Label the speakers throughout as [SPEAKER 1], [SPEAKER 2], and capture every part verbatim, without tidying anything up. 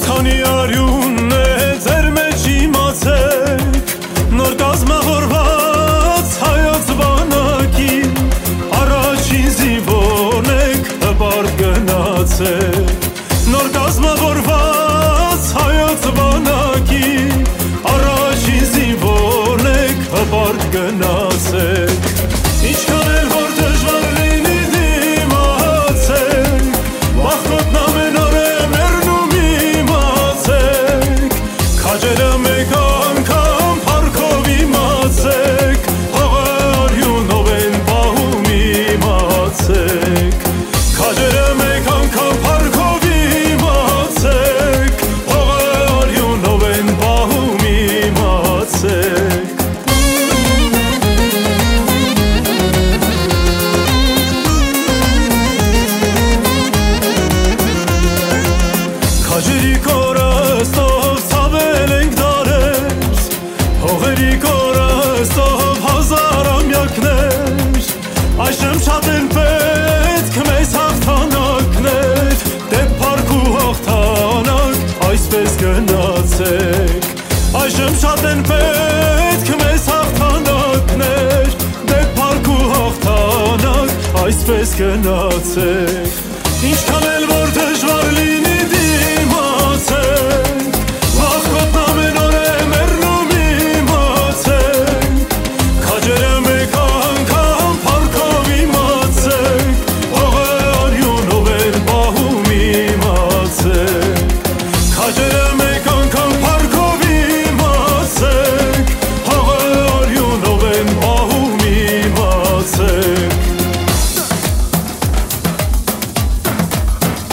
[SPEAKER 1] Քանի արյունն է ձեր մեջ իմացեք, նոր կազմավորված հայոց բանակի առաջին զինվորն եք հպարտ գնացեք, նոր կազմավորված հայոց բանակի առաջին զինվորն եք հպարտ գնացեք, ինչքան էլ որ դժվար լինի դիմացեք, վախկոտն ամեն օր է մեռնում իմացեք, քաջերը մեկ անգամ փառքով իմացեք, հողը արյունով են պահում իմացեք, քաջերը մեկ անգամ փառքով իմացեք, հողը արյունով են պահում իմացեք. Քաջերի կորստով ցավել ենք դարեր, հողերի կորստով հազարամյակներ, այժմ շատ են պետք մեզ հաղթանակներ, դեպ փառք ու հաղթանակ այսպես գնացեք, այժմ շատ են պետք մեզ հաղթանակներ, դեպ փառք ու հաղթանակ այսպես գնացեք, ինչքան էլ որ դժվար լինի դիմացեք, վախկոտն ամեն օր է մեռնում իմացեք, քաջերը մեկ անգամ փառքով իմացեք, հողը արյունով են պահում իմացեք, քաջերը մեկ անգամ փառքով իմացեք, հողը արյունով են պահում իմացեք.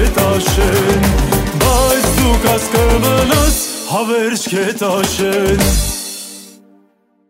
[SPEAKER 1] կտաշեն, բայց դու կասկվլաս հավերջ կտաշեն